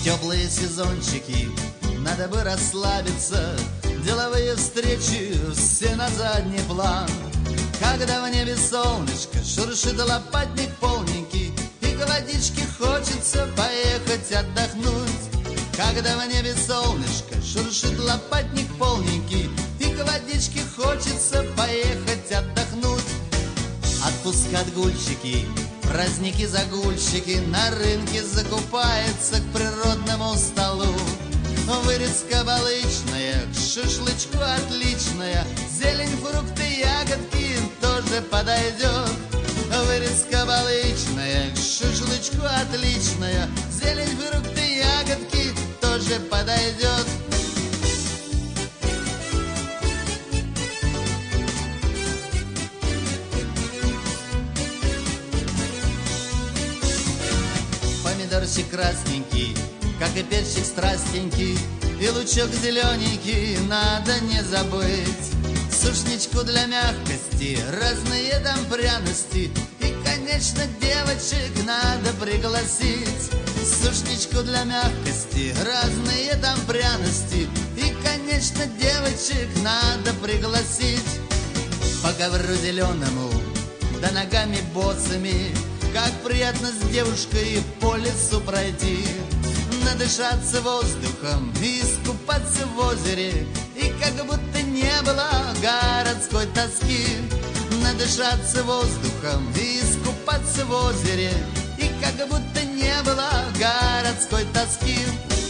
теплые сезончики, надо бы расслабиться. Деловые встречи все на задний план. Когда в небе солнышко, шуршит лопатник полненький, и к водичке хочется поехать отдохнуть. Когда в небе солнышко, шуршит лопатник полненький, и к водичке хочется поехать отдохнуть. Отпуск отгульщики, праздники загульщики, на рынке закупается к природному столу. Вырезка балычная, к шашлычку отличная, зелень, фрукты, ягодки тоже подойдет. Вырезка балычная, к шашлычку отличная, зелень, фрукты, ягодки тоже подойдет. Помидорчик красненький, как и перчик страстненький, и лучок зелененький надо не забыть. Сушничку для мягкости, разные там пряности, и, конечно, девочек надо пригласить. Сушничку для мягкости, разные там пряности, и, конечно, девочек надо пригласить. По ковру зеленому, да ногами босыми, как приятно с девушкой по лесу пройти, надышаться воздухом и искупаться в озере, и как будто не было городской тоски. Надышаться воздухом и искупаться в озере, и как будто не было городской тоски.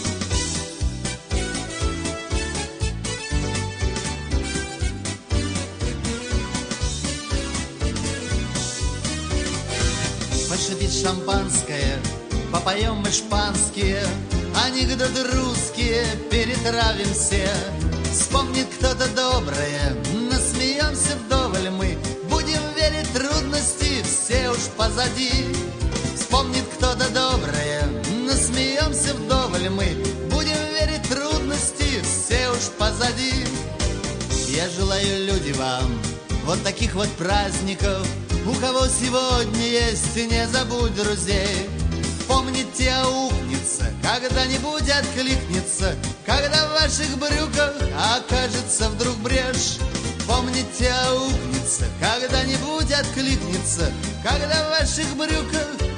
Пошипит шампанское, попоем мы шпанские, анекдоты русские перетравим все. Вспомнит кто-то доброе, насмеемся вдоволь мы, будем верить, трудности все уж позади. Вспомнит кто-то доброе, насмеемся вдоволь мы, будем верить, трудности все уж позади. Я желаю, люди, вам вот таких вот праздников. У кого сегодня есть, не забудь друзей. Помните, аукнется, когда-нибудь откликнется, когда в ваших брюках окажется вдруг брешь. Помните, аукнется, когда-нибудь откликнется, когда в ваших брюках